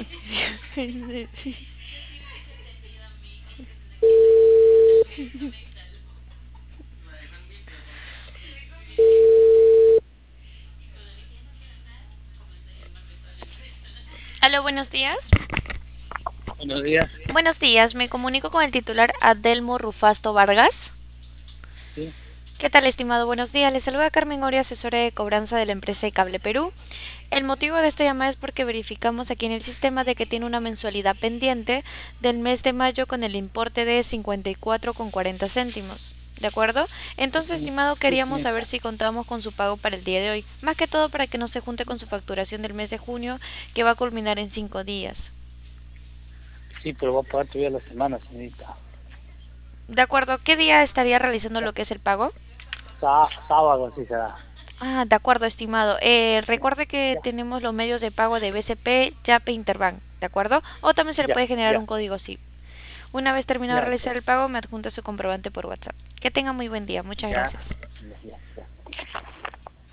Aló, buenos días. Buenos días. Buenos días, me comunico con el titular Adelmo Rufasto Vargas. Sí, ¿Qué tal, estimado? Buenos días. Le saluda Carmen Ori, asesora de cobranza de la empresa de Cable Perú. El motivo de esta llamada es porque verificamos aquí en el sistema de que tiene una mensualidad pendiente del mes de mayo con el importe de 54,40 céntimos. ¿De acuerdo? Entonces, sí, estimado, sí, queríamos saber señorita. si contamos con su pago para el día de hoy. Más que todo para que no se junte con su facturación del mes de junio, que va a culminar en 5 días. Sí, pero voy a pagar todavía la semana, señorita. ¿De acuerdo? ¿Qué día estaría realizando lo que es el pago? Sábado, así será. Ah, de acuerdo, estimado. Ya, Recuerde que ya, tenemos los medios de pago de BCP, Yape, Interbank, ¿de acuerdo? O también se le ya, puede generar un ya, código SIM. Una vez terminado de ya, realizar el pago, me adjunta su comprobante por WhatsApp. Que tenga muy buen día. Muchas ya, gracias. ya, ya, ya.